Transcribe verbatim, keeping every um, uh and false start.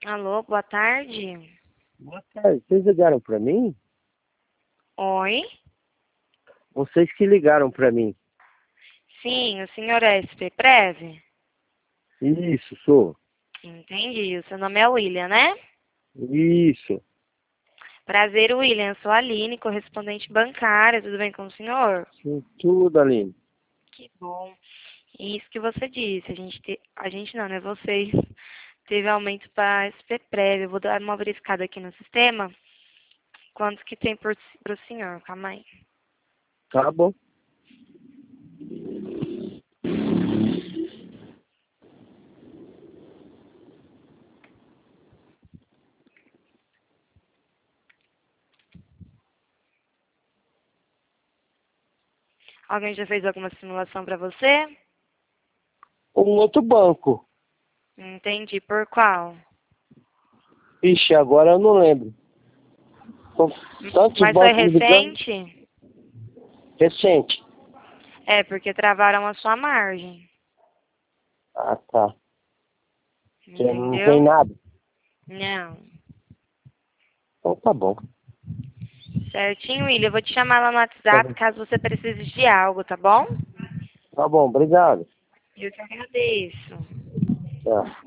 Alô, boa tarde. Boa tarde. Vocês ligaram pra mim? Oi? Vocês que ligaram pra mim. Sim, o senhor é S P Prev? Isso, sou. Entendi. O seu nome é William, né? Isso. Prazer, William. Sou a Aline, correspondente bancária. Tudo bem com o senhor? Sim, tudo, Aline. Que bom. Isso que você disse. A gente, te... a gente não, né? Vocês teve aumento para S P Prev. Eu vou dar uma verificada aqui no sistema. Quanto que tem para o senhor? Calma aí. Tá bom. Alguém já fez alguma simulação para você? Um outro banco. Entendi. Por qual? Ixi, agora eu não lembro. São tantos Mas foi bancos me ligando. recente? Recente. É, porque travaram a sua margem. Ah, tá. Que não tem Entendeu? nada. Não. Então tá bom. Certinho, William. Eu vou te chamar lá no WhatsApp caso você precise de algo, tá bom? Tá bom, obrigado. Eu te agradeço. Tchau.